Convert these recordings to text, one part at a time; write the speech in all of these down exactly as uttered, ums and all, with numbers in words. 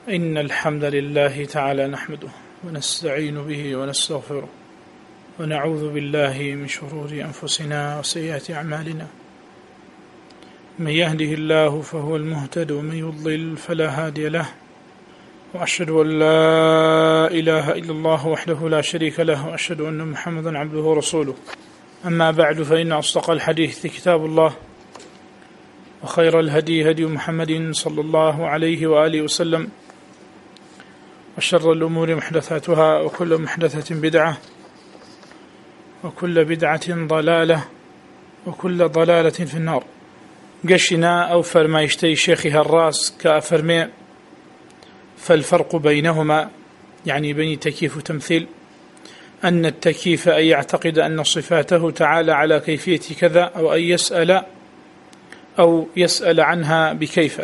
إن الحمد لله تعالى نحمده ونستعين به ونستغفره ونعوذ بالله من شرور أنفسنا وسيئات أعمالنا. من يهده الله فهو المهتد ومن يضلل فلا هادي له، وأشهد أن لا إله إلا الله وحده لا شريك له، وأشهد أن محمدا عبده ورسوله. أما بعد، فإن أصدق الحديث كتاب الله، وخير الهدي هدي محمد صلى الله عليه وآله وسلم، وشر الأمور محدثاتها، وكل محدثة بدعة، وكل بدعة ضلالة، وكل ضلالة في النار. قشنا أو فرمايشتي شيخها الراس كأفرمي فالفرق بينهما، يعني بين تكييف وتمثيل، أن التكييف أن يعتقد أن صفاته تعالى على كيفية كذا، أو أن يسأل أو يسأل عنها بكيف.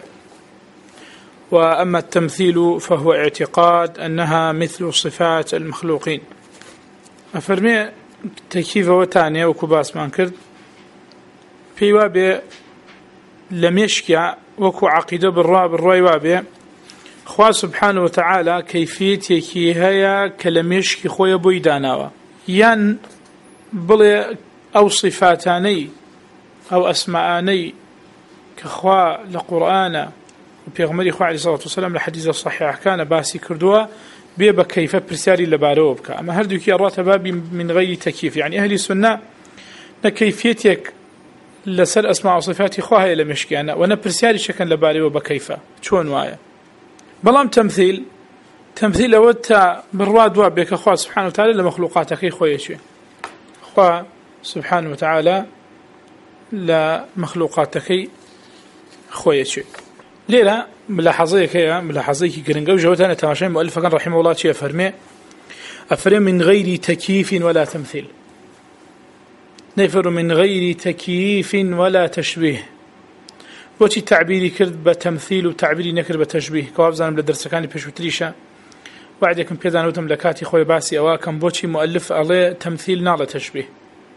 وأما التمثيل فهو اعتقاد أنها مثل صفات المخلوقين. أفرمي تكييف وتانية وكباس مانكرد في وابي لم يشكع وكو عقيدة بالراب الرأي وابي خواه سبحانه وتعالى كيفيتي هيا كلم يشكي خويا بويداناوا، يان بلي أو صفاتاني أو أسماءاني كخوا لقرآن وبيغمري خوا عليه الصلاة والسلام لحديث الصحيح كان باسي كردوا بيبا كيف برسالي لباروبك. أما هردو كي الراتباب من غير تكييف، يعني أهل السنة نكيفيتك لسر أسماء وصفاتي خواها إلى مشكي أنا وأنا برسالي شكا لباروب كيف شون وايا. بلام تمثيل تمثيل أودتا بالراد وابك خوا سبحانه وتعالى لمخلوقاتك خويا شيء خوا سبحانه وتعالى لمخلوقاتك خويا شيء. ليلة ملاحظية كيا ملاحظية كرنجو جوتنا تماشين مؤلفة كان رحمه الله شيء أفرمي أفرم من غير تكييف ولا تمثيل، نفر من غير تكييف ولا تشبيه. بوشي تعبيري كرد بتمثيل وتعبيري نكر بتشبيه كوابزان بالدرس كان بيشوتريشة وعدكم بيدان وتملكاتي خوي باسي أواكم بوشي مؤلف عليه تمثيل نال تشبيه.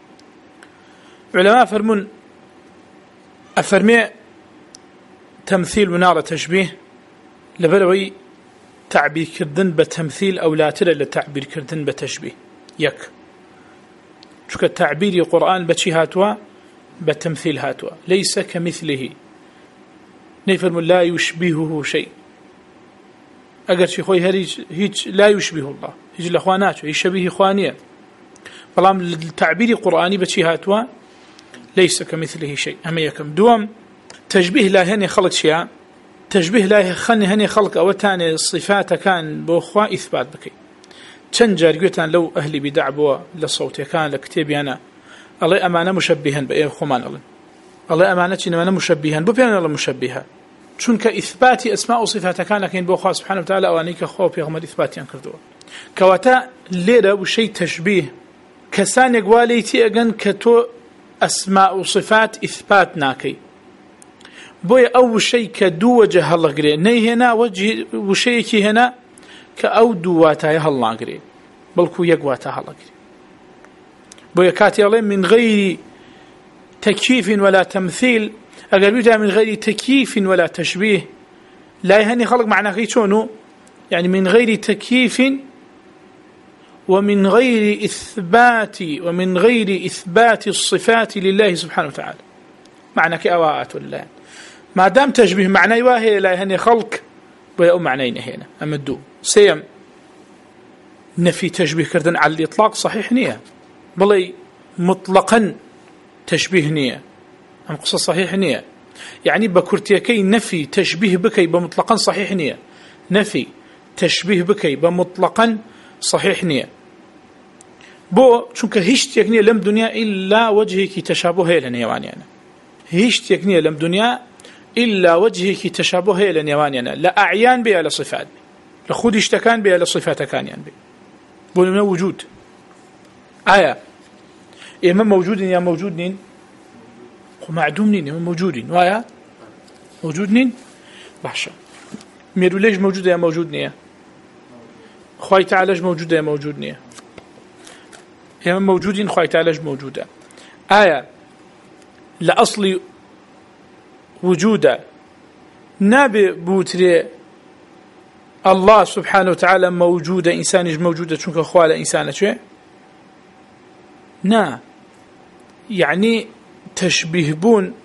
علماء فرمون أفرمي تمثيل ونال تشبيه لبروي تعبير كردن بتمثيل أو لا ترى لتعبير كردن بتشبيه يك شو كتعبير القرآن بشي هاتوا بتمثيل هاتوا ليس كمثله، نفرم لا يشبهه شيء. أجر شي خوي هريج هيج لا يشبه الله، هيج الأخوانات يشبه إخوانية. فلام التعبير القرآني بشي هاتوا ليس كمثله شيء. أما يكم دوم تشبيه لا هني خلق شيء، تشبيه لا خلني هني خلق أو تاني صفات كان بأخوة إثبات بكي. تنجر قلتان لو أهلي بدعبوا للصوت كان لكتابي أنا الله أمانة مشبها بأي خمان الله الله أمانة إنما أنا مشبها ببيان الله مشبها شون كإثبات أسماء وصفات كان لكن بأخوة سبحانه وتعالى أوانيك أخوة بيغمر إثبات ينكردوا كواتا ليرة وشي تشبيه كسان يقوالي تيغن كتو أسماء وصفات إثبات ناكي بوي أو شيء كدو وجه الله قري ني هنا وجه وشيء هنا كأو دواتها الله قري بلكو يقواتها الله قري بوي كاتي الله من غير تكييف ولا تمثيل. أقل من غير تكييف ولا تشبيه لا يهني خلق معنا غيتونه، يعني من غير تكييف ومن غير إثبات ومن غير إثبات الصفات لله سبحانه وتعالى. معنى كأواءات الله ما دام تشبيه معنى واهي لا يهني خلق بيأو معنين هنا. أما الدو سيم نفي تشبيه كردن على الإطلاق صحيح نية، بلي مطلقا تشبيه نية أم قصة صحيح نية، يعني بكرتيكي نفي تشبيه بكي بمطلقا صحيح نية، نفي تشبيه بكي بمطلقا صحيح نية. بو شنك هيش تيكنية لم دنيا إلا وجهك تشابه لن يواني أنا هيش تيكنية لم دنيا إلا وجهك تشابه لن يواني أنا لا أعيان بها لصفات لخود اشتكان بها لصفات كان يعني بو من وجود آية إما موجودين يا موجودين ومعدومين يا موجودين وآية موجودين بحشا ميرو ليش موجودة يا موجودين خواهي تعالج موجودة يا موجودين يا موجودين خواهي تعالج موجودة آية لأصل وجوده نابي بوتري الله سبحانه وتعالى موجودة إنسانش موجودة چونك خوالة إنسانة شو نا يعني تشبيه بون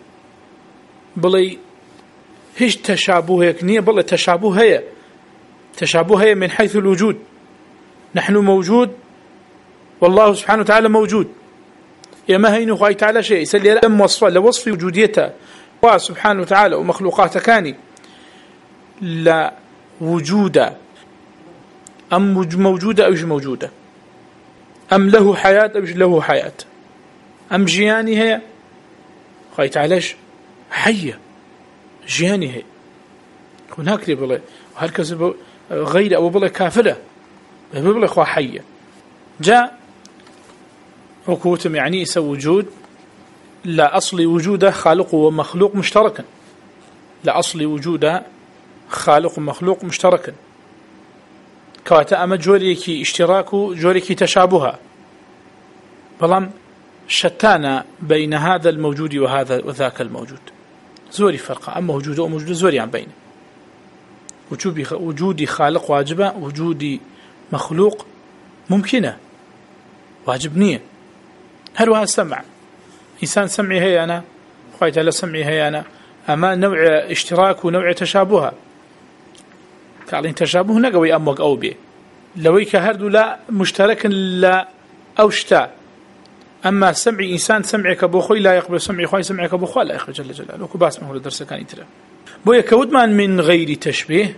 بلي هيش تشابه يكنية بل تشابه هي تشابه هي من حيث الوجود نحن موجود والله سبحانه وتعالى موجود يما هين خواهي تعالى شيء سلي لم وصفه لوصف وجوديته الله سبحانه وتعالى ومخلوقاته كاني لا وجود أم موجودة أو مش موجودة أم له حياة أو مش له حياة أم جياني هي خواهي تعالى حية جياني هي هناك بلا وهالكذا غير أو بلا كافرة بلا خوا حية جاء حكوتم يعني يسوي وجود لا أصل وجوده خالق ومخلوق مشتركا لا أصل وجوده خالق ومخلوق مشتركا كواتا أما جوريكي اشتراك جوريكي تشابها بلام شتانا بين هذا الموجود وهذا وذاك الموجود زوري فرقة أما وجوده وموجوده زوري عن بينه وجودي خالق واجبة وجودي مخلوق ممكنة واجب نية هل هو السمع إنسان سمعي هي أنا خواهي على سمعي هي أنا أما نوع اشتراك ونوع تشابه قال تشابه نقوي أمك أو بي لو كهردو لا مشترك لا أوشتا أما سمعي إنسان سمعك بوخوي لا يقبل سمعي خواهي سمعك بوخوي لا يخرج جل جلاله وكباس ما هو الدرس كان يترى بويا كودمان من غير تشبيه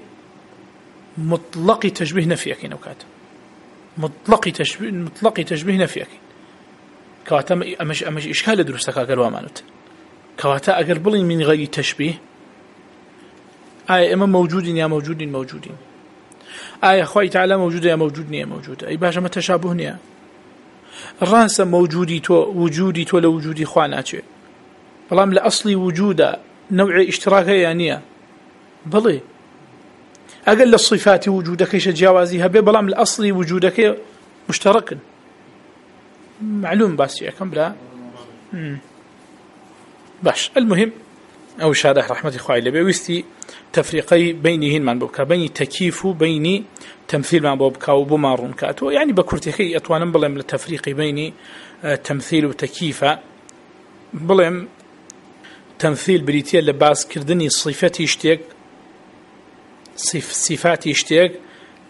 مطلق تشبيه نفيك نوكات مطلق تشبيه مطلق تشبيه نفيك كواتا أمش أمش إشكال دروستك أقروا مانوت كواتا أقربلين من غير تشبيه آية إما موجودين يا موجودين موجودين آية خواهي تعالى موجودة يا موجودين يا موجودة أي باشا ما تشابهني يا الرانسة موجودي تو وجودي تو لوجودي خواناتي بلام لأصلي وجوده نوع اشتراكه يعني بلي أقل الصفات وجودك إيش جوازيها بلام لأصلي وجودك مشترك معلوم بس يا كم لا باش المهم أو شارح رحمة إخوائي لبي ويستي تفريقي بينهن من بوبكا بين تكييف بين تمثيل من بوبكا وبمارون كاتو يعني بكرتكي أتوانا بلهم للتفريق بين تمثيل وتكييف بلهم تمثيل بريتيا لباس كردني صفاتي اشتيك صف صفاتي اشتيك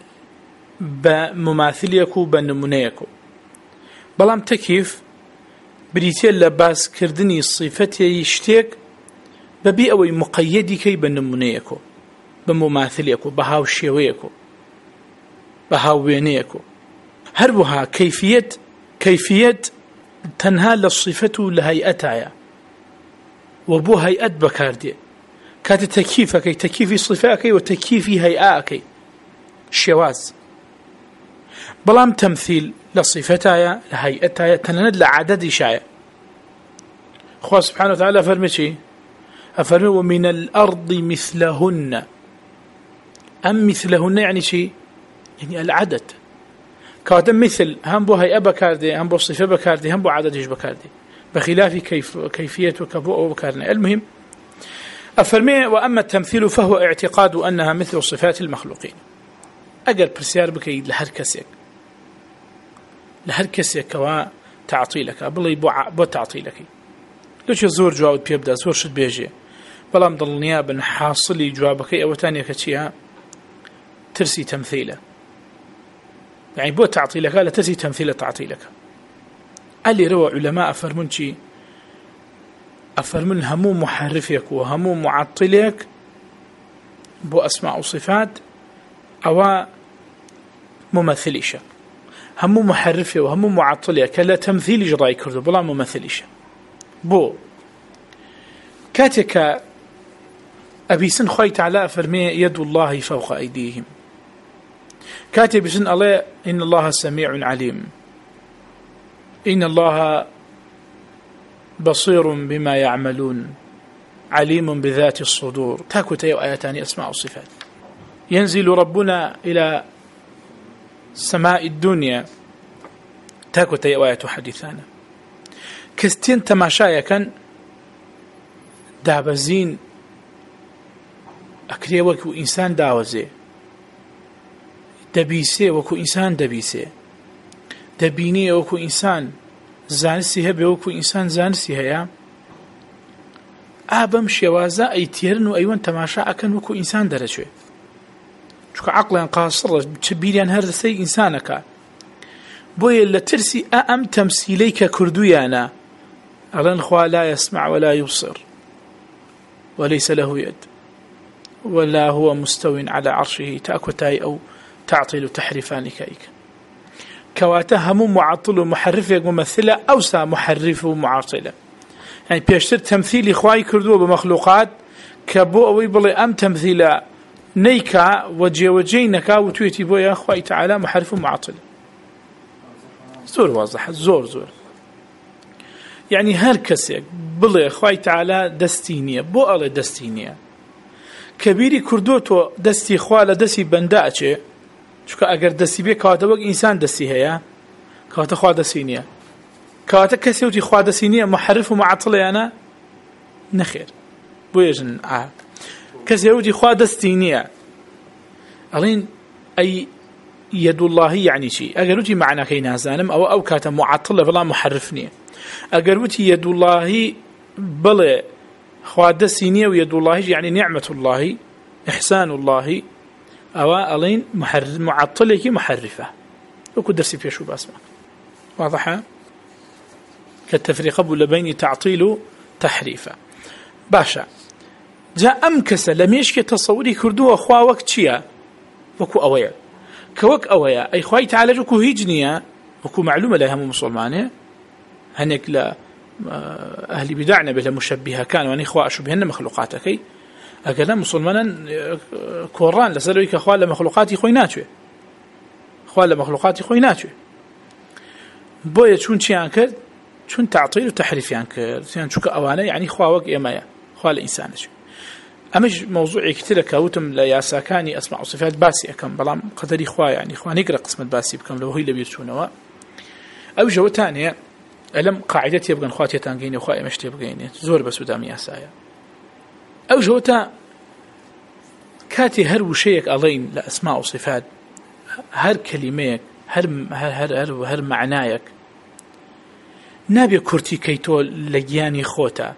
بمماثليكو بنمونيكو بلام تكييف بريتيا لباس كردني صفاتي اشتيك ببي أوي مقيدي كي بنمونيكو بمماثليكو بهاو شيويكو بهاو بينيكو هربها كيفية كيفية تنهى للصفة لهيئتها وبو هيئة بكاردي كانت تكييفك تكييف صفاتك وتكييف هيئاتك شواز بلام تمثيل لصفتها لهيئتها تنند لعدد شاية خواه سبحانه وتعالى فرمي أفرمي ومن الأرض مثلهن أم مثلهن يعني شيء يعني العدد كاتم مثل هم بو هيئة بكاردي هم بو صفة بكاردي هم بو عددش بكاردي بخلاف كيف كيفية وكبوء بكارنا المهم أفرمي وأما التمثيل فهو اعتقاد أنها مثل صفات المخلوقين أقل برسيار بكي لهر كسيك لهر كسيك كوا تعطيلك بلي بو تعطيلك لوش زور جواب بيبدأ زور شد بيجي بلام ضل نيابا حاصلي جوابك أو تانية كتشيها ترسي تمثيله يعني بو تعطيلك لا ترسي تمثيله تعطيلك اللي روى علماء أفرمون شي أفرمون همو محرفك وهمو معطلك بو أسماء وصفات أو ممثليش همو محرفه وهمو معطلك لا تمثيل جراي كردو بلا ممثليش بو كاتك أبي سن خوي تعالى فرمي يد الله فوق أيديهم كاتب سن الله إن الله سميع عليم إن الله بصير بما يعملون عليم بذات الصدور تاكو تيو آياتاني أسماء وصفات ينزل ربنا إلى سماء الدنيا تاكو تيو آيات حديثانا كستين تماشايا كان دابزين أكري وكو إنسان داوزي دەبیسێ وەکو ئینسان دەبیسێ، دەبینێ وەکو ئینسان، زانستی هەبێ وەکو ئینسان زانستی هەیە، ئا بەم شێوازە ئەیتێرن و ئەیوەن تەماشا ئەکەن وەکو ئینسان دەرەچوێ، چونکە عەقڵیان قاسڕە، چ بیریان هەر لەسەر ئینسانەکە. بۆیە لە ترسی ئا ئەم تەمسیلەی کە کردویانە ئەڵێن خوا لا يسمع ولا يبصر وليس له يد ولا هو مستو على عرشه تاكوتاي أو تعطيل تحريفان كايك كواتا همو معطل ومحرف ممثلة أوسع محرف ومعطلة. يعني بيشتر تمثيل إخوائي كردوه بمخلوقات كبو أوي بلي أم تمثيل نيكا وجي وجينكا وتويتي بو يا أخوائي تعالى محرف ومعطل. زور واضح زور زور. يعني هر كسيك بلي أخوائي تعالى دستينية بو ألي دستينية كبيري كردوتو دستي خوالا دستي بنداء چونکە ئەگەر دەستی بێ کەواتە وەک ئینسان دەستی هەیە، کەواتە خوا دەستی نییە، کەواتە کەسی وتی خوا دەستی نییە محرف و معطڵیانە نەخێر. بۆیەژن ئا کەسی وتی خوا دەستی نییە ئەڵێن ئەی یەدوڵڵاهی یعنی چی؟ ئەگەر وتی معناکەی نازانم ئەوە ئەو کاتە معطڵە بەڵام محرف نییە. ئەگەر وتی یەدوڵڵاهی بڵێ خوا دەستی نییە و یەدوڵڵاهیش یعنی نعمەت اللهی إحسان الله أو ألين معطلة محرفة وكو درسي فيشو باسمك واضحة كالتفريق بين تعطيل تحريفة باشا جاء أمكس لم يشكي تصوري كردو أخوا وقت شيا وكو أويا كوك أويا أي خواي تعالى وكو هيجنيا وكو معلومة لها مسلمانة هنك لا أهل بدعنا بلا مشبهة كانوا أن إخوة أشبهن مخلوقاتك أكلم مسلمانا كوران لسألوا إيك أخوان لمخلوقاتي خوي ناتوي أخوان لمخلوقاتي خوي ناتوي بويا شون شيئا كرد شون تعطيل وتحريف يعني كرد يعني شو كأوانا يعني خواوك إيمايا خوال الإنسان شو أمش موضوعي كتير كاوتم لا ياساكاني أسمع صفات باسي أكم بلام قدري خوا يعني خوا نقرأ قسمة باسي بكم لو هي اللي بيرشونوا أو جو تانية ألم قاعدتي يبقى خواتي تانجيني وخوائي مشتي يبقيني زور بس ودام ياسايا أو جوتا كاتي هر وشيك ألين لأسماء وصفات هر كلميك هر هر هر هر, هر معنايك نابي كرتي كيتو لجياني خوتا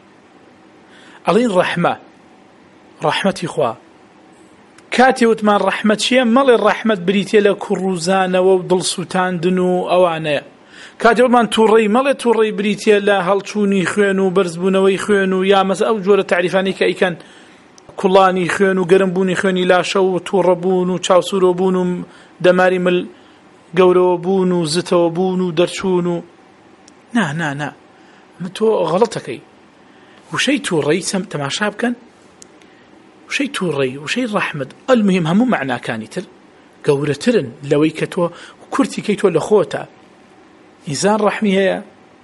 ألين رحمة رحمتي خوا كاتي وتمان رحمة شيء مال الرحمة بريتي لكروزانة وضل سوتان دنو أوانا كاتي وتمان توري مال توري بريتي لا هالشوني خوانو برزبونوي خوانو يا مثلا أو جورة تعريفاني كأي كان كلاني خوانو قرنبوني خواني لا شو توربونو تشاوسورو بونو دماري مل قورو بونو زتو بونو درشونو نا نا نا متو غلطكي وشي توري سم تماشاب كان وشي توري وشي رحمد المهم همو معنى كاني تر قورة ترن لوي كتو وكرتي كيتو لخوتا إنسان رحمي هيا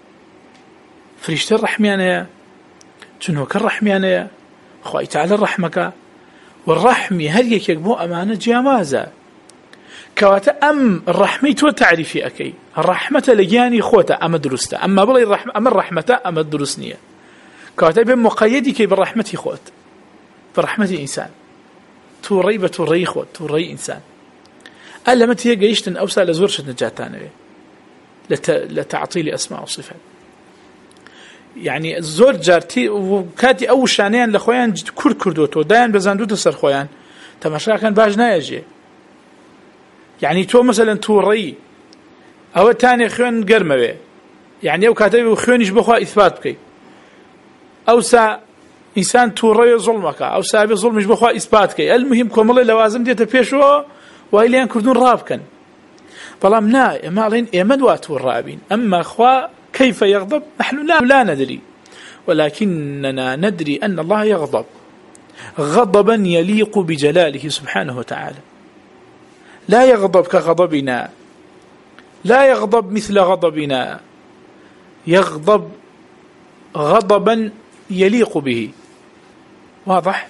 فريشتر رحميان هيا تنوك الرحميان هيا خواهي تعالى الرحمك والرحمي هل يكيكبو أمانة جامازة كواتا أم الرحمي تو تعريفي أكي الرحمة لجاني خوتا أما درستا أما بلي الرحمة أما الرحمة أما الدرسنية كواتا بين مقيدي كي بالرحمة خوت بالرحمة إنسان توري بتوري خوت توري إنسان ألا متى يجيشتن أوسع لزورشة نجاتانا لت... لتعطيل أسماء وصفات يعني الزور جارتي وكاتي أول شانيان لخويان كل كردوتو داين بزاندو تسر خويان تماشا كان باج نايجي يعني تو مثلا توري أو تاني خوان قرموي يعني أو كاتبي وخوانيش بخوا إثبات بكي أو سا إنسان توري ظلمك أو سابي ظلمش بخوا إثبات كي المهم كمالي لوازم ديتا بيشو وإليان كردون رابكن فلام نا إمالين إمدوات والرابين أما أخوة كيف يغضب نحن لا, لا ندري ولكننا ندري أن الله يغضب غضبا يليق بجلاله سبحانه وتعالى لا يغضب كغضبنا لا يغضب مثل غضبنا يغضب غضبا يليق به واضح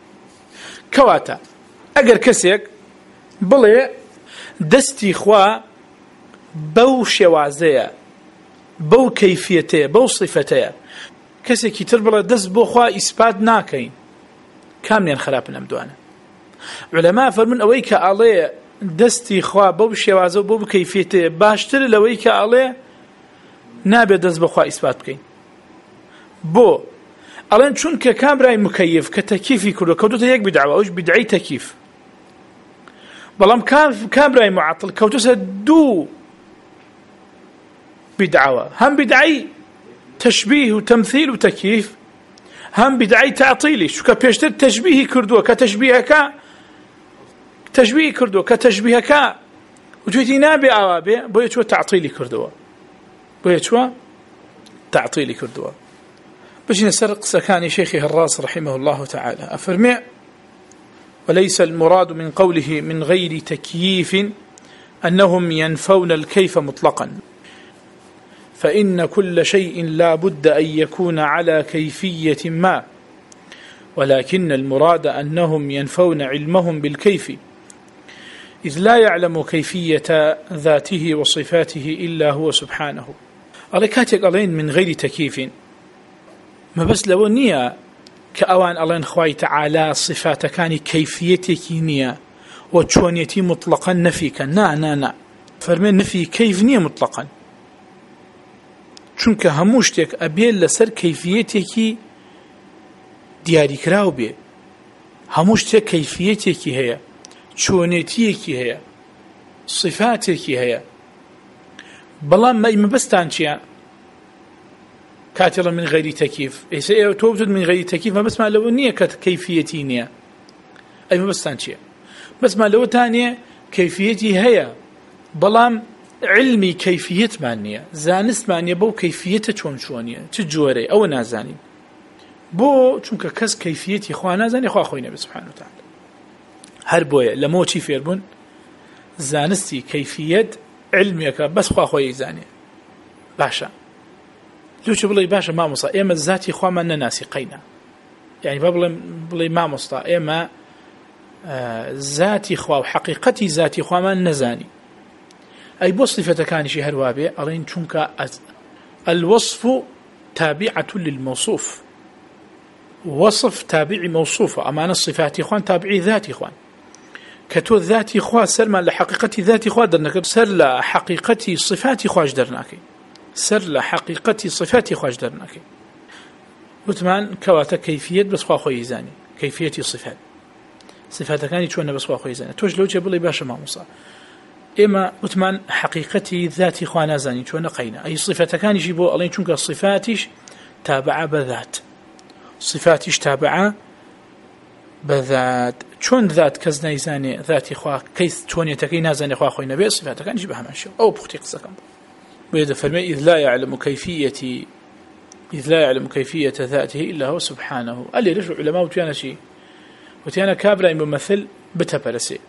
كواتا أجر كسيك بلي دستي خوا بو شوازية بو كيفيته بو صفته كسي كتر بلا دست بو خوا إثبات ناكين كاملين خراب نمدوانا علماء فرمون أويك عليه دەستی خوا بەو شێوازە و بۆ بکەیفێتەیە باشتر لەوەی کە ئەڵێ نابێت دەست بەخوا ئیسبات بکەین. بۆ ئەڵێن چونکە کابرای مکەیف کە تەکیفی کردو کەوتوتە یەک بیدعەوە، ئەوش بیدعەی تەکیف. بەڵام کابرای معەطڵ کەوتوتە دوو بیدعەوە، هەم بیدعەی تەشبیه و تەمثیل و تەکیف، هەم بیدعەی تەعطیلی، چونکە پێشتر تەشبیهی کردووە کە تەشبیهەکە تەشبیهی کردووە کە تەشبیهەکە وتوێتی نابێ ئاوا بێ، بۆیە چووە تەعطیلی کردووە، بۆیە چووە تەعطیلی کردووە. بجينا سر قسكاني شيخي هراس رحمه الله تعالى أفرمع: وليس المراد من قوله من غير تكييف أنهم ينفون الكيف مطلقا، فإن كل شيء لا بد أن يكون على كيفية ما، ولكن المراد أنهم ينفون علمهم بالكيف، إذ لا يعلم كيفية ذاته وصفاته إلا هو سبحانه. أليكاتك ألين من غير تكييف ما بس لو نية كأوان ألين خواي تعالى صفات كان كيفيتك نية وتشونيتي مطلقا نفيك نا نا نا فرمين نفي كيف نية مطلقا، چونك هموشتك أبيل لسر كيفيتك دياري كراو بي، هموشتك كيفيتك هي، چونيتيك هي، صفاتك هي، بلا ما بستان شيئا كاتلا من غير تكييف. إيه توجد من غير تكييف ما بس ما لو نية كيفيتي نية، أي ما بس تانشية، بس ما لو تانية كيفيتي هي، بلام علمي كيفية معنية، زانست معنية بو كيفية شون شونية تجوري أو نازاني بو چونك كس كيفيتي خوا نازاني خوا خوينا سبحانه وتعالى هر بويا لمو چي فيربون زانستي كيفية علميك بس خوا خوي زاني باشا لوش بلي باشا ما مصا إما الذاتي خوا ما نناسي قينا، يعني ببلي بلي ما مصا إما آه ذاتي خوا وحقيقتي ذاتي خوا ما نزاني، أي بوصفة كان شي هروابي أرين چونك الوصف تابعة للموصوف، وصف تابعي موصوفة، أمان الصفات إخوان تابعي ذاتي إخوان، كتو ذاتي إخوان سر ما لحقيقتي ذاتي إخوان درناك، سر لحقيقتي صفاتي إخوان درناك، سر لحقيقتي صفاتي إخوان درناك. وثمان كواتا كيفية بس خوا خوي زاني كيفية صفات صفات كاني شو أنا بس خوا خوي زاني توش لو جبلي باشا ما مصا إما وثمان حقيقتي ذاتي إخوان زاني شو أنا قينا، أي صفات كان يجيبوا الله يشونك صفاتيش تابعة بذات، صفاتيش تابعة بذات، شون ذات كز نيزاني ذاتي خوا كيس شون يتكي نازاني خوا خوي نبي صفات كان يجيبها من شو أو بختي قصكم بيد فرمي إذ لا يعلم كيفية إذ لا يعلم كيفية ذاته إلا هو سبحانه. قال لي ليش العلماء وتيانا شيء وتيانا كابراي ممثل بتبرسي،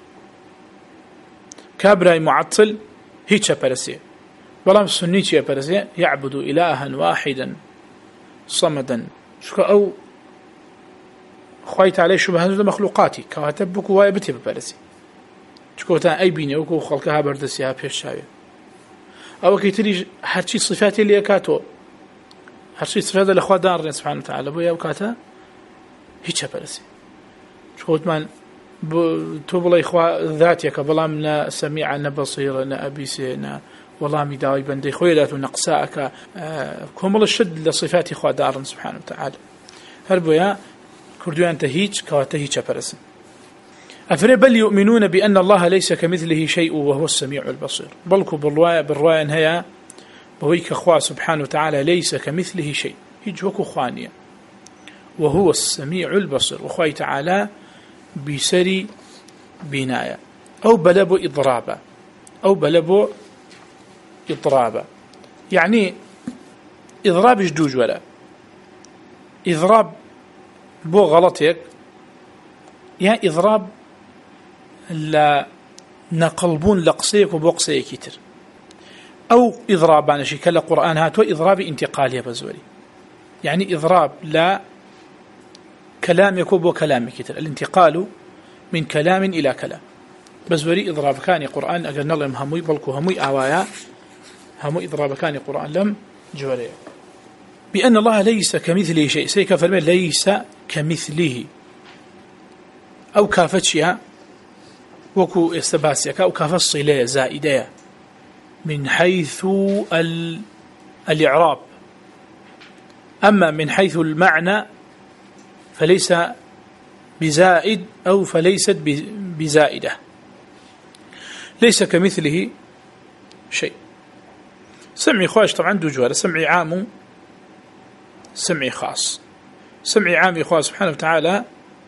كابراي معطل هيك برسي، بلام سنيتي برسي يعبد إلها واحدا صمدا شو أو خويت عليه شبه هذا مخلوقاتي كاتبك وايبتي ببرسي شكوتان أي بيني وكو خلقها بردسيها بيشاوي أو كيتري هرشي صفاتي اللي كاتو هرشي صفات الأخوة دارنا سبحانه وتعالى بويا وكاتا هيك برسي شكوت من توبلا إخوة ذاتك بلامنا سميعنا بصيرنا أبيسنا والله مداوي بندي خويلات ونقصاءك كمل الشد لصفات إخوة دارنا سبحانه وتعالى هربويا كردوان تهيج كواتهيج برسن أفري بل يؤمنون بأن الله ليس كمثله شيء وهو السميع البصير، بلكو بالرواية بالرواية هي بويك أخوة سبحانه وتعالى ليس كمثله شيء هيج وكو خوانية وهو السميع البصير، وخوي تعالى بسري بناية أو بلبو إضرابا أو بلبو إضرابا، يعني إضراب جدوج ولا إضراب بو غلطيك يا إضراب لا نقلبون لقصيك وبقصيك يتر، أو إضراب أنا شيء كلا قرآن هاتوا إضراب انتقالي بزوري، يعني إضراب لا كلام يكوب وكلام يتر، الانتقال من كلام إلى كلام بزوري إضراب كان قرآن أجرنا لهم هموي بلكو هموي أوايا هموي إضراب كان قرآن لم جوري بأن الله ليس كمثله شيء سيكا فرمي ليس كمثله أو كافتشها وكو استباسيكا وكاف الصلة زائدة من حيث ال... الإعراب. أما من حيث المعنى فليس بزائد أو فليست بزائدة. ليس كمثله شيء. سمعي خاص طبعا دو جوار، سمعي عام سمعي خاص. سمعي عام إخوة سبحانه وتعالى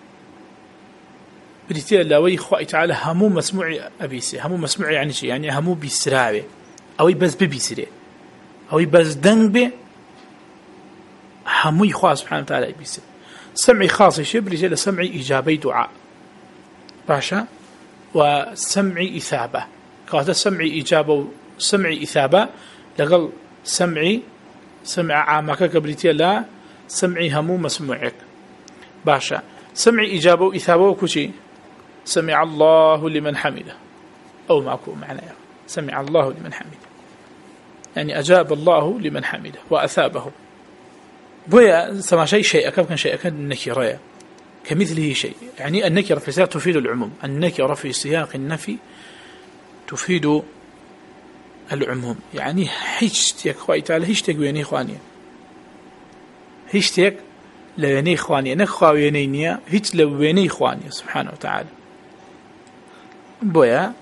بريتيا لاوي إخوة تعالى همو مسموعي أبيسي. همو مسموعي يعني شيء، يعني همو بيسراوي أو بس ببيسري أو بس دنب همو إخوة سبحانه وتعالى أبيسي. سمعي خاص شيء بريتيا سمعي إجابي دعاء باشا، وسمعي إثابة كهذا سمعي إجابة وسمعي إثابة لقل سمعي سمع عامك كبريتيا لا سمعي همو مسموعك باشا. سمعي إجابة وإثابة وكشي سمع الله لمن حمده أو ماكو معنى سمع الله لمن حمده، يعني أجاب الله لمن حمده وأثابه. بويا سمع شيء شيء كم كان شيء كان النكرة كمثله شيء، يعني النكرة في سياق تفيد العموم. النكرة في سياق النفي تفيد العموم، يعني هيشتك خوي تعالى هيشتك ويني إخواني هيشتك لويني إخواني نخوا وينينيا هيش لويني إخواني سبحانه وتعالى. بويا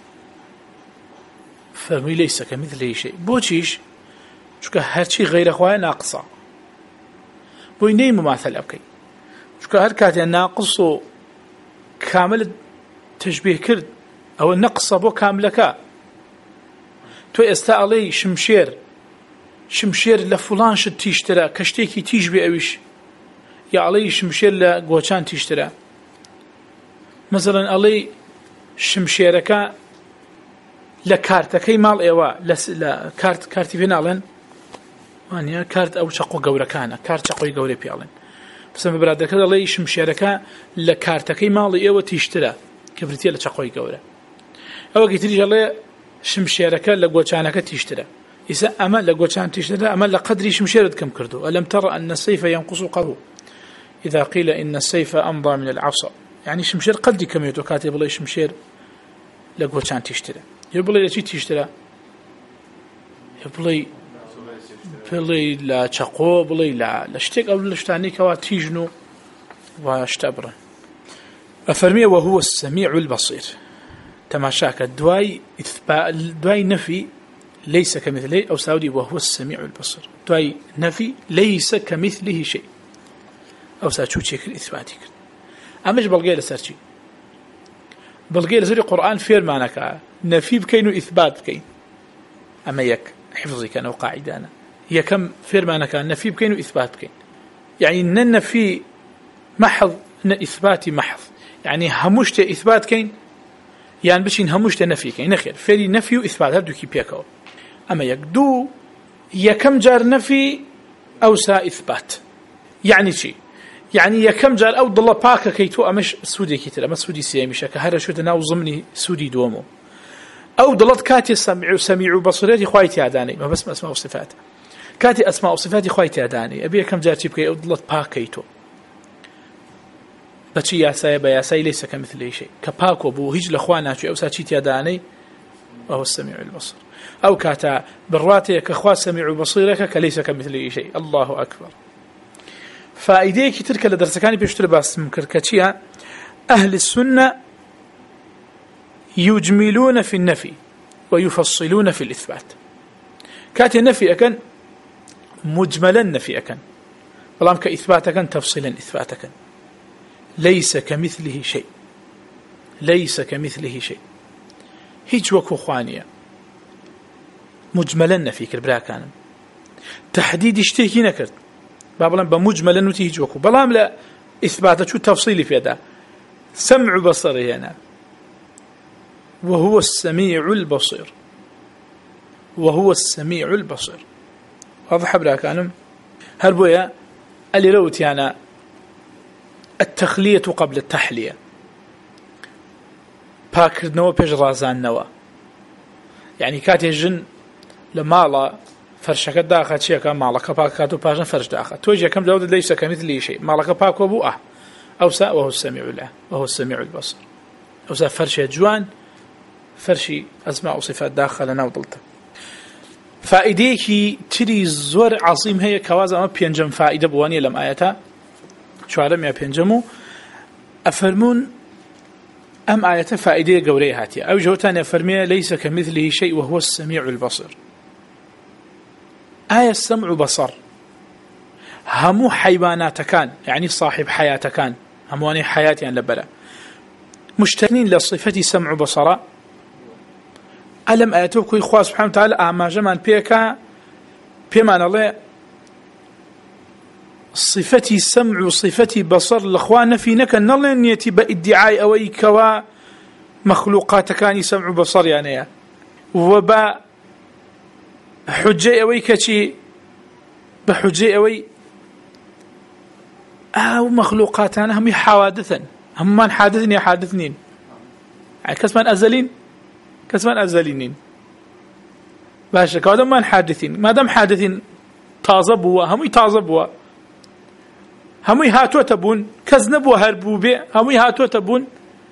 فمي ليس كمثله شيء. بوشيش شو كهرشي غير إخواني ناقصة بويني مماثل أبكي شو كهركاتي ناقص كامل تشبيه كرد أو النقص بو كاملك. تو استعلي شمشير شمشير لفلان شد تيشترى كشتيكي تيجبي أويش يا علي شمشير لقوشان تيشترى مثلا علي شمشيرك لكارتكي مال إيوا لس لا كارت كارتي فينالن وانيا كارت أو شقو جورا كان كارت شقو جوري بيالن بس ما براد كذا علي شمشيرك لكارتكي مال إيوا تيشترى كبرتي لشقو جورا أو كتير علي شمشيرك لقوشانك تيشترى إذا أما لقوشان تيشترى أما لقدر شمشيرد كم كردو. ألم ترى أن السيف ينقص قدره إذا قيل إن السيف أمضى من العصا، يعني شمشير قدي كم يتو كاتب لي شمشير لقوشان تيشترى يبلي لشي تيشترى يبلي بلي لا تشقو بلي لا لشتك أو لشتاني كوا تيجنو واشتبرا. أفرمي وهو السميع البصير. تماشاك دواي إثبات دواي نفي ليس كمثله أو سعودي وهو السميع البصير. دواي نفي ليس كمثله شيء أو سأشوف شكل إثباتك. أمش بلقي لسرشي بلقي لسري القرآن فير معناك نفي بكين وإثبات بكين. أما يك حفظي كان وقاعدة أنا هي كم فير معناك نفي بكين وإثبات بكين، يعني إن النفي محض إن إثباتي محض، يعني همشت إثبات كين يعني بشين همشت نفي كين نخير فيري نفي وإثبات هردو كي بيكو. أما يكدو يكم جار نفي أو سا إثبات يعني شيء، يعني يكم جار أو ضل باكا كيتو أمش سودي كتير أما سودي سياميشا كهذا شو تناو ضمني سودي دومو أو ضلت كاتي سمع سميع بصريتي خويتي عداني ما بس أسماء وصفات كاتي أسماء وصفاتي خويتي عداني أبي كم جار تبكي أو ضلت باكا كيتو بشي يا ساي بيا ساي ليس كمثله شيء كباكو بو هج لأخوانا شو أو ساتشيتي عداني وهو السميع البصر. أو كاتا براتي كأخوات سميع بصيرك كليس كمثله شيء. الله أكبر. فإيديك تلك لدرس كاني بيشتري بس مكركتشيا أهل السنة يجملون في النفي ويفصلون في الإثبات. كاتي النفي أكن مجملا نفي أكن والله كإثبات أكن تفصيلا إثبات أكن ليس كمثله شيء ليس كمثله شيء هيج وكو خوانية مجملا نفي كربلا كان تحديد اشتكي نكرت بابلا بمجملا نتيج وكو بلام لا إثبات شو تفصيلي في هذا سمع بصري هنا وهو السميع البصير وهو السميع البصير. واضح بلا كانم هل بويا اللي روت يعني التخلية قبل التحلية باكر نوا بيج رازان نوا يعني كاتي جن لما الله فرشك داخل شيء كان مالك باكاتو باجن فرش داخل توجه كم جود ليس كمثله شيء مالك باكو بو أه أو سا وهو السميع له وهو السميع البصر أو سا فرش جوان فرشي أسماء وصفات داخل ناودلته فائديكي تري زور عظيم هي كوازا ما بينجم فائدة بوانية لم آياتا شوارم يا بينجمو أفرمون أم آياتا فائدة قورية هاتية أو جوتان يفرمي ليس كمثله شيء وهو السميع البصر آية السمع بصر همو حيوانات كان يعني صاحب حياة كان همواني حياتي يعني لبلا مشتنين لصفة سمع بصر ألم آياتوكو إخوة سبحانه وتعالى أما جمان بيكا بيمان الله صفة سمع وصفة بصر الأخوان في نكا نلن يتبع ادعاء أوي كوا مخلوقات كان سمع بصر يعني وبا حجة أوي كشي بحجة أوي أو مخلوقاتنا هم حوادثا هم من حادثين يا حادثين يعني كسمان أزلين كسمان أزلين باشا كذا من حادثين ما دام حادثين تازبوا هم يتازبوا هم يهاتوا تبون كذنبوا هربوا به هم يهاتوا تبون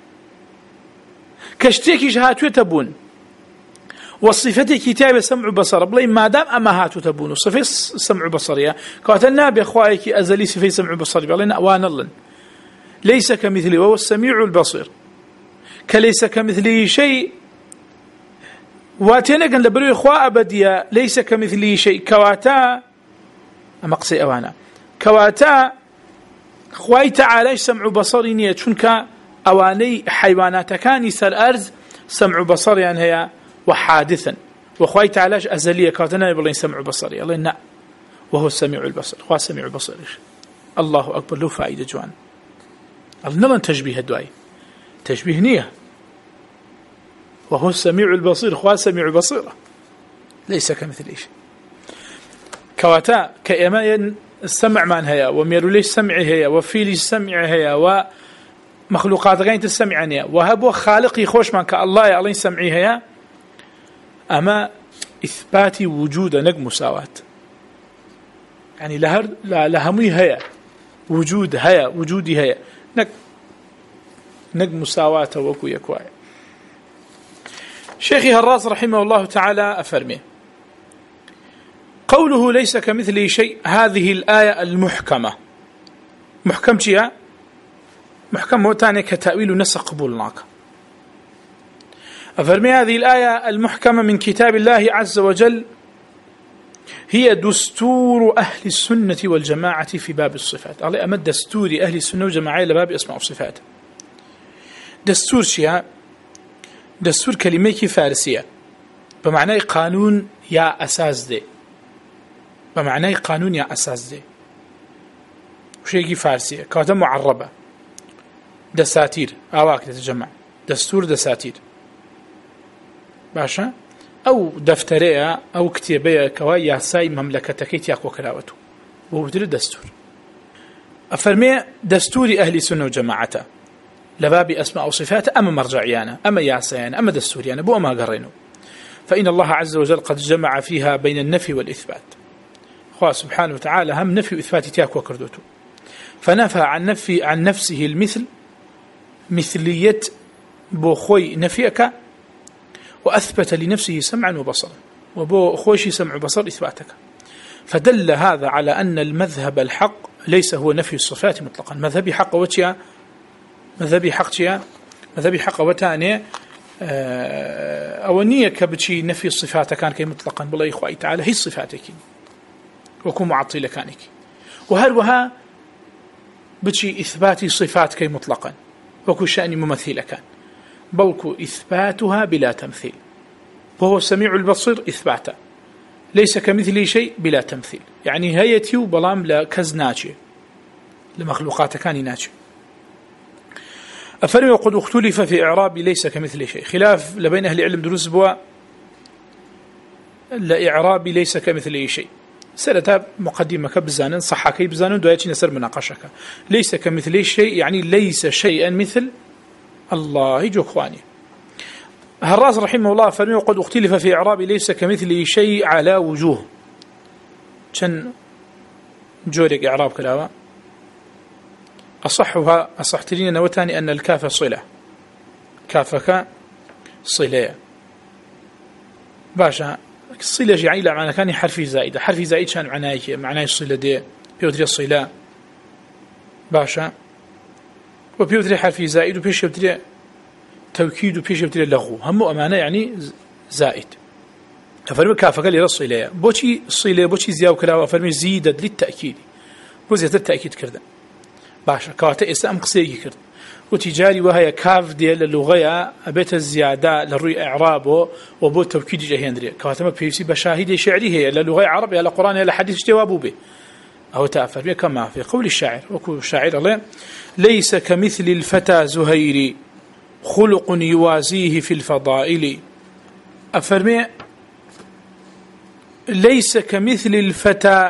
كشتيكي هاتوا تبون والصفة كتاب سمع بصر بلاي ما دام أما هاتوا تبون صفة سمع بصرية كاتلنا بإخوائك أزلي صفة سمع بصري بلاي وان الله ليس كمثله وهو السميع البصير كليس كمثله شيء واتينا قال لبرو إخوة أبدية ليس كمثله شيء كواتا مقصي أوانا كواتا خواي تعالى سمع بصري نية شنك أواني حيوانات كاني سر أرز سمع بصري يعني هي وحادثا وخواي تعالى أزلية كاتنا يبلين سمع بصري الله نعم وهو السميع البصر خوا سميع البصر الله أكبر له فائدة جوان النمن تشبيه الدعاء تشبيه نية وهو السميع البصير خوا سميع البصيرة ليس كمثل شيء كواتا كإما السمع من هيا وميرو ليش سمع هيا وفي ليش سمع هيا ومخلوقات غير السمع هيا وهبو خالقي خوش من كالله يا الله سمعي هيا أما إثبات وجود نق مساواة يعني لهر لهمي هيا وجود هيا وجودي هيا نق نق مساواة وكو يكواي شيخي هراس رحمه الله تعالى أفرمي قوله ليس كمثله شيء هذه الآية المحكمة محكم شيئا محكم هو تاني كتأويل نسق قبولناك أفرمي هذه الآية المحكمة من كتاب الله عز وجل هي دستور أهل السنة والجماعة في باب الصفات على أمد دستور أهل السنة والجماعة لباب أسماء الصفات دستور شيئا دستور كلمة فارسية بمعنى قانون يا أساس دي بمعنى قانون يا أساس دي وشيء فارسية كاتب معربة دساتير أواك تتجمع دستور دساتير باشا أو دفترية أو كتابية كواي ياساي مملكتك ياكو كراوته وبدل الدستور أفرمي دستور أهل السنة وجماعته لباب أسماء وصفات أما مرجعيانا أما ياسيانا أما دستوريانا بو أما قرينو فإن الله عز وجل قد جمع فيها بين النفي والإثبات خواه سبحانه وتعالى هم نفي وإثبات تياك وكردوته فنفى عن نفي عن نفسه المثل مثلية بوخوي نفيك وأثبت لنفسه سمعا وبصرا وبو خوشي سمع وبصر إثباتك فدل هذا على أن المذهب الحق ليس هو نفي الصفات مطلقا مذهبي حق وتيا مذهبي حق تيا مذهبي حق وتاني أو نية كبتشي نفي الصفات كان كي مطلقا بالله إخوائي تعالى هي صفاتك وكون معطلة كانك وهروها بتشي إثبات صفات كي مطلقا وكو شأن ممثلة كان بلكو إثباتها بلا تمثيل وهو السميع البصير إثباتا ليس كمثله شيء بلا تمثيل يعني هيتيو بلام لكز ناتشي لمخلوقات كان ناتشي أفرمي وقد اختلف في إعراب ليس كمثله شيء خلاف لبين أهل العلم دروس بوا لإعراب ليس كمثله شيء سألتها مقدمة كبزانا صحاكي بزانا دواتي نسر مناقشك ليس كمثله شيء يعني ليس شيئا مثل الله يجو اخواني هراس رحمه الله فرمي وقد اختلف في إعراب ليس كمثله شيء على وجوه كان جورك إعراب كلاوة أصحها أصحتلين نوتاني أن الكاف صلة كافك صلة باشا الصلة يعني لا معنى كان حرف زائد حرف زائد شان معناه معناه الصلة دي بيودري الصلة باشا وبيودري حرف زائد وبيش يودري توكيد وبيش يودري لغو هم أمانة يعني زائد أفرمي كافة قال لي الصلة بوشي الصلة بوشي زياو كلا وأفرمي زيدت للتأكيد بوزيت التأكيد كردا باشا كواتا إسلام قصيري كرد وتجاري وهي كاف ديال اللغة أبيت الزيادة للرؤي إعرابه وبو توكيد جهندري كواتا ما بيسي بشاهد شعري هي للغة عربية لقرآن لحديث جوابه به أو تأفر به كما في قول الشاعر وكو الشاعر الله ليس كمثل الفتى زهيري خلق يوازيه في الفضائل أفرمي ليس كمثل الفتى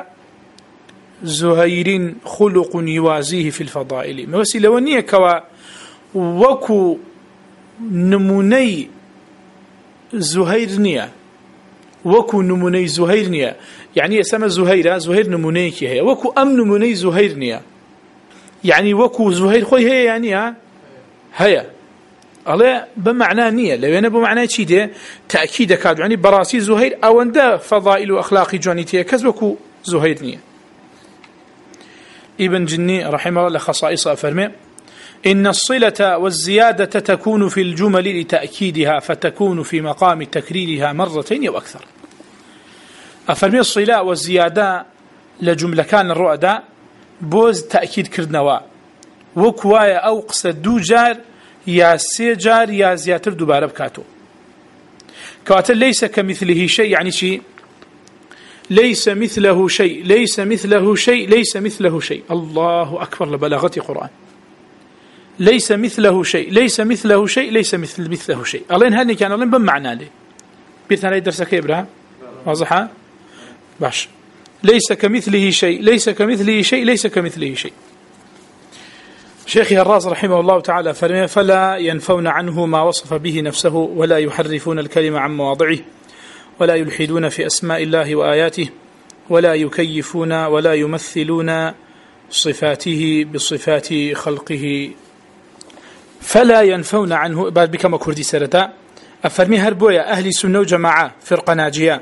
زهير خلق يوازيه في الفضائل ما وسي لونيه كوا وكو نموني زهير نيا وكو نموني زهير نيا يعني يسمى زهيرة زهير نمونيك هي وكو أم نموني زهير نيا يعني وكو زهير خوي هي يعني ها هيا الله بمعنى نية لو أنا بمعنى شيء ده تأكيد كاد يعني براسي زهير أو عنده فضائل وأخلاق جانيتية كذبكو زهير نية ابن جني رحمه الله خصائص أفرمي إن الصلة والزيادة تكون في الجمل لتأكيدها فتكون في مقام تكريرها مرتين أو أكثر أفرمي الصلة والزيادة لجملة كان الرؤداء بوز تأكيد كردنوا وكوايا أو قصد دو جار يا سي جار يا زياتر دوباره بكاتو كواتل ليس كمثله شيء يعني شيء ليس مثله شيء ليس مثله شيء ليس مثله شيء الله أكبر لبلاغة قرآن ليس مثله شيء ليس مثله شيء ليس مثل مثله شيء الله هني كان الله بمعنى لي بيتنا لي درسك إبراهيم واضحة باش ليس كمثله شيء ليس كمثله شيء ليس كمثله شيء شيخي الراز رحمه الله تعالى فلا ينفون عنه ما وصف به نفسه ولا يحرفون الكلمة عن مواضعه ولا يلحدون في أسماء الله وآياته ولا يكيفون ولا يمثلون صفاته بصفات خلقه فلا ينفون عنه بعد بكم كردي سرتا أفرمي هربويا أهل سنة وجماعة فرقة ناجية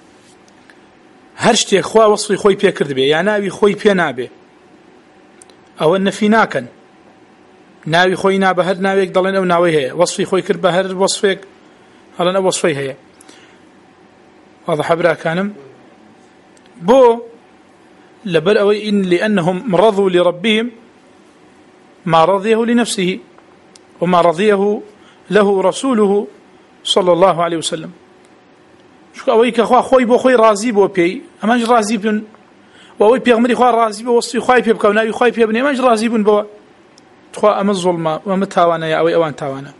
هرشتي إخوة وصفي خوي بيا كرد بي يعني ناوي خوي بيا نابي أو أن في ناكن ناوي خوي نابه هر ناويك ضلين أو ناوي هي وصفي خوي كرد بهر وصفيك هل أنا وصفي هي واضح برا كانم بو لبل أوي إن لأنهم رضوا لربهم ما رضيه لنفسه وما رضيه له رسوله صلى الله عليه وسلم شو أويك أخوة خوي بو خوي رازي بو بي أماج رازي بن وأوي بيغمري خواه رازي بو وصفي خوي بي بكوناوي خوي بي بني أماج رازي بن بو تخوة أما الظلمة وما تاوانا يا أوي أوان تاوانا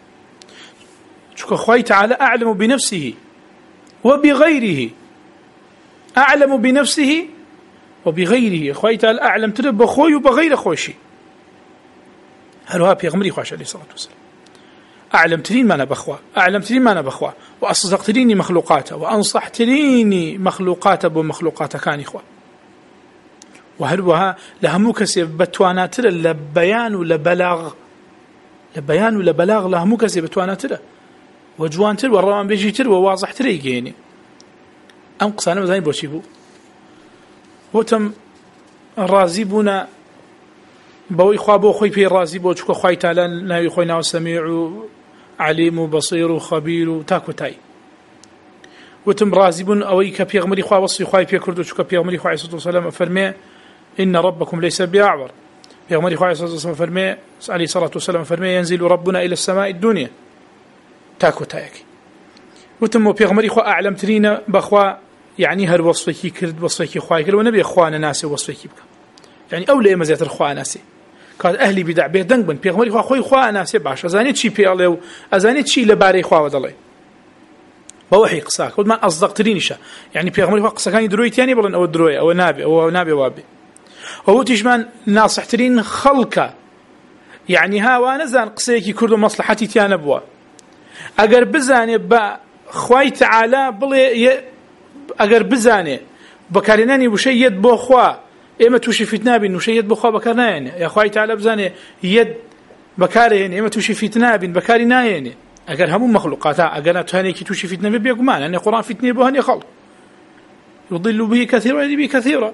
شو خوي تعالى أعلم بنفسه وبغيره أعلم بنفسه وبغيره خوي تعالى أعلم ترى بخوي وبغير خوشي هلوها بيغمري خواش عليه الصلاة والسلام أعلم ترين ما أنا بخوا أعلم ترين ما أنا بخوا وأصدق تريني مخلوقاته وأنصح تريني مخلوقاته بمخلوقاته كان إخوة وهلوها لهموك سيبتوانات لبيان ولبلاغ لبيان ولبلاغ لهموك سيبتوانات وجوان تر والروان بيجي تر وواضح تر يجيني أم قصانا مزاين بوشيبو وتم الرازبون بوي خوابو خوي في رازي بو چكو خوي تعالى ناوي خوي ناو سميع عليم بصير خبير تاكو تاي وتم رازبون اوي كبيغمري خوا وصي خوي في كردو چكو بيغمري خوي صلى الله عليه وسلم فرمي ان ربكم ليس باعور بيغمري خوي صلى الله عليه وسلم فرمي عليه الصلاه والسلام فرمي ينزل ربنا الى السماء الدنيا تاكو تايك وتم بيغمري خوا اعلم ترينا بخوا يعني هر وصفي كرد وصفي خوي كل ونبي اخوانا ناس وصفي بك يعني اولى مزيات اخوانا ناس قال أهلي بدع به دنگ بن پیغمبری خوا خوي خوا ناسب باش ازاني چی پی الله ازاني چی لباري خوا ودلي بوحي قصاك ودما اصدقترينشه يعني پیغمبری خوا قصا كان دروي تاني بلن او دروي او نابي او نابي وابي هو تجمان ناصحترين خلقه يعني ها وانا زان قصيكي كردو مصلحتي تيان ابوا اگر بزاني با خوي تعالى بلي اگر بزاني بكاريناني بشي يد بو خوا إما توشي فتنة بين وشي يد بخوا بكرنا يعني يا أخوي تعالى بزاني يد بكاره يعني إما توشي فتنة بين بكارنا يعني أجر هم مخلوقاتها أجر تهاني كي توشي فتنة بيجمعنا أن القرآن فتنة بهني خلق يضل به كثيرا ويهدي به كثيرا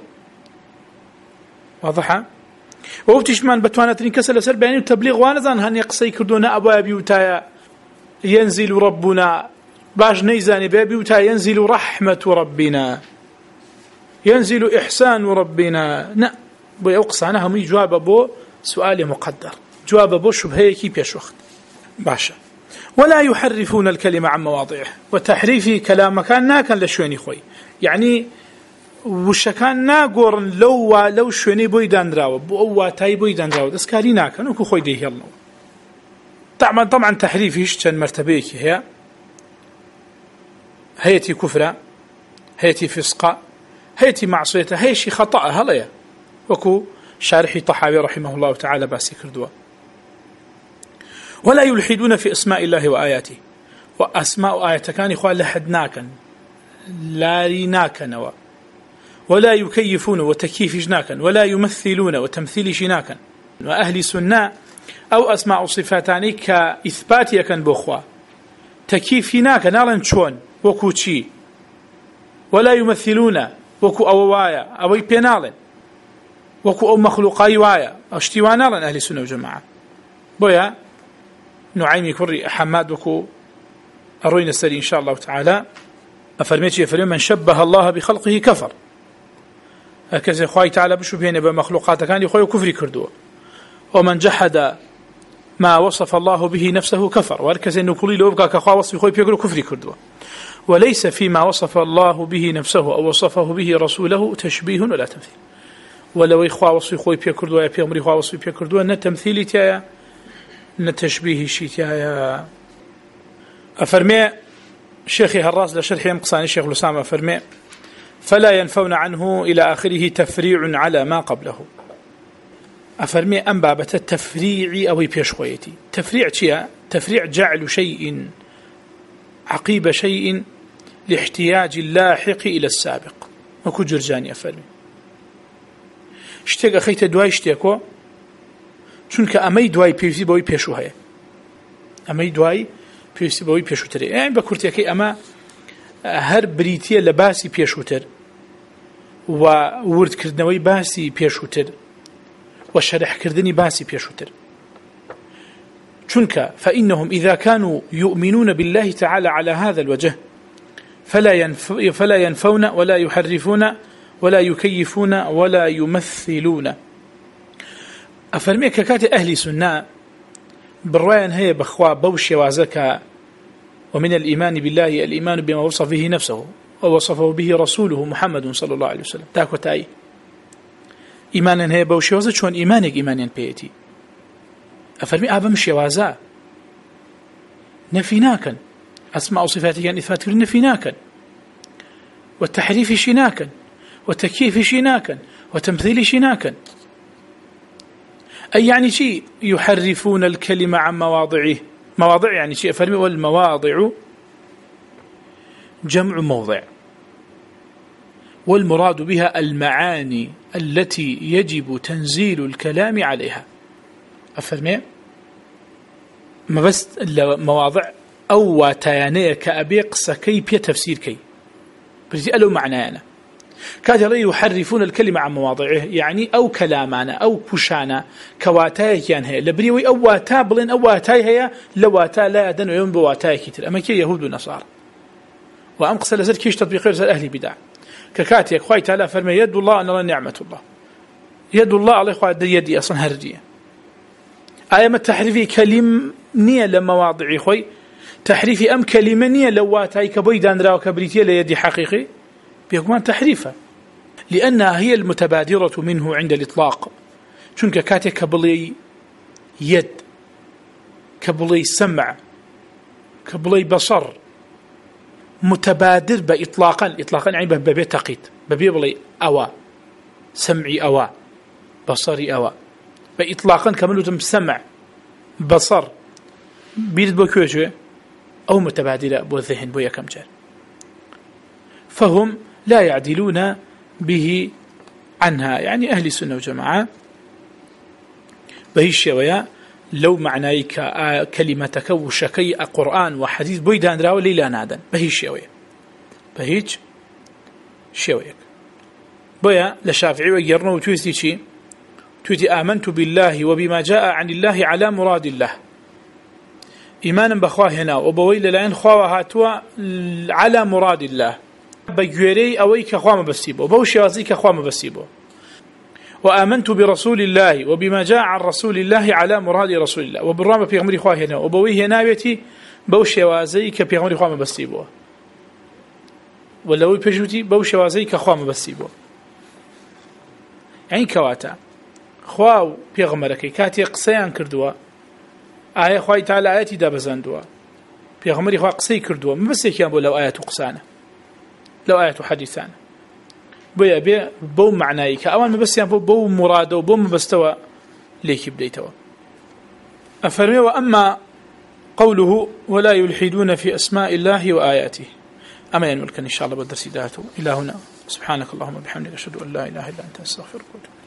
واضحة وبتشمان بتوانات انكسر سر بيان التبليغ وانزان هن يقصي كردون أبواب بيوتايا ينزل ربنا باش نيزاني بيوتا ينزل رحمة ربنا ينزل إحسان ربنا نا بيقص عنها مي جواب أبو سؤال مقدر جواب أبو شبهه كي بيش وقت باشا ولا يحرفون الكلمة عن مواضعه وتحريف كلام كان ناكن لشويني خوي يعني وشكان ناقورن لو لو شويني بويدان راو بو تاي بويدان راو دسكاري ناكن وكو خوي ديه الله طبعا طبعا تحريفش كان مرتبيك هي هيتي كفرة هيتي فسقة هيتي معصية هيشي خطأ هليا وكو شارحي طحاوي رحمه الله تعالى باسي كردوا ولا يلحدون في اسماء الله وآياته وأسماء آيات كان إخوان لحدناكا لا ريناكا ولا يكيفون وتكييف جناكا ولا يمثلون وتمثيل جناكا وأهل سنة أو أسماء صفاتاني كإثباتي كان بأخوة تكييف ناكا نالا شون وكو تشي ولا يمثلون وكو أوايا أوي بينال وكو أو مخلوقاي وايا أشتوانالا أهل السنة وجماعة بويا نعيمي كري حماد وكو أروينا السري إن شاء الله تعالى أفرميتي يفرمي من شبه الله بخلقه كفر هكذا خواهي تعالى بشبهين بمخلوقات كان يخوي كفري كردوه ومن جحد ما وصف الله به نفسه كفر وهكذا أنه كل لو يبقى كخوا وصف يخوي بيقول كفري كردوه وليس فيما وصف الله به نفسه أو وصفه به رسوله تشبيه ولا تمثيل ولو يخوا وصف يخوي بيقردوه يا بيغمري خوا وصف بيقردوه نتمثيل تيايا نتشبيه شي تيايا أفرمي شيخي هراس لشرح يمقصاني شيخ لسامة أفرمي فلا ينفون عنه إلى آخره تفريع على ما قبله أفرمي أم بابة التفريع أو بيشخويتي تفريع شيء تفريع جعل شيء عقيب شيء لاحتياج اللاحق إلى السابق وكو جرجاني أفرمي اشتاق أخيت دواي اشتاقو چونك أمي دواي بيوسي بوي بيشو هيا أمي دواي بيوسي بوي بيشو تري يعني بكورتيكي أما هر بريتية لباسي بيشو تر وورد كردنوي باسي بيشو تر وشرح كردني باسي بيشو تر چونك فإنهم إذا كانوا يؤمنون بالله تعالى على هذا الوجه فلا ينف فلا ينفون ولا يحرفون ولا يكيفون ولا يمثلون أفرمي ككات أهل سنة بالرواية هي بخوا بوشي وازكا ومن الإيمان بالله الإيمان بما وصف به نفسه ووصفه به رسوله محمد صلى الله عليه وسلم تاكو تاي إيمانا هي بوشي وازا شون إيمانك إيمانيا بيتي أفرمي أبا مشي وازا نفيناكا أسماء صفاتك أن إثبات كل نفيناكا والتحريف شناكا والتكييف شناكا وتمثيل شناكا أي يعني شيء يحرفون الكلمة عن مواضعه مواضع يعني شيء أفرمي والمواضع جمع موضع والمراد بها المعاني التي يجب تنزيل الكلام عليها أفرمي ما بس مواضع أو واتيانية كأبيق سكي بي تفسير كي بس ألو معنى أنا كاتر يحرفون الكلمة عن مواضعه يعني أو كلامانا أو بشانا كواتاي كان هي لبريوي أو واتا بلين أو واتاي هي لواتا لا أدن يوم بواتاي كتير أما كي يهود ونصارى وأمقص لزر كيش تطبيق غير أهل بدع ككاتيك خواهي تعالى فرمي يد الله أن الله نعمة الله يد الله عليه خواهي يدي أصلا هرجية آية التحريفي كلمة نية لمواضعي خوي تحريفي أم كلمة نية لواتاي كبويدان راو كبريتية ليدي حقيقي بيكون تحريفا لأنها هي المتبادرة منه عند الإطلاق چونك كاتي كبلي يد كبلي سمع كبلي بصر متبادر بإطلاقا إطلاقا يعني ببي تقيت ببي بلي أوا سمعي أوا بصري أوا بإطلاقا كملو تم سمع بصر بيرد بكوشة أو متبادلة بو الذهن بو يكم جار فهم لا يعدلون به عنها يعني أهل السنة والجماعة بهي الشوية لو معنايك كلمتك وشكي قرآن وحديث بويدان راو ليلا نادن بهي شوية بهيج شوية بويا لشافعي ويرنو تويتي شي تويتي آمنت بالله وبما جاء عن الله على مراد الله إيمانا بخواه هنا وبويل لين خواه هاتوا على مراد الله بجوري أويك خواه مبسيبه بوشي وزيك خواه مبسيبه وآمنت برسول الله وبما جاء عن رسول الله على مراد رسول الله وبالرام في غمري خواه هنا وبويه ناويتي بوشي وزيك في غمري خواه مبسيبه ولو بجوتي بوشي وزيك خواه مبسيبه يعني كواتا خواه في غمرك كاتي قصيان كردوا آية خواه تعالى آياتي دابزاندوا في غمري خواه قصي كردوا مبسيك ينبو لو آيات قصانة لو آيات حديثان بيا بيا بو معنايك أولا مبس يعني بو مراده وبو مبستوى ليك بديتوا أفرمي وأما قوله ولا يلحدون في أسماء الله وآياته أما ينملك إن شاء الله بالدرس داته إلى هنا سبحانك اللهم وبحمدك أشهد أن لا إله إلا أنت أستغفرك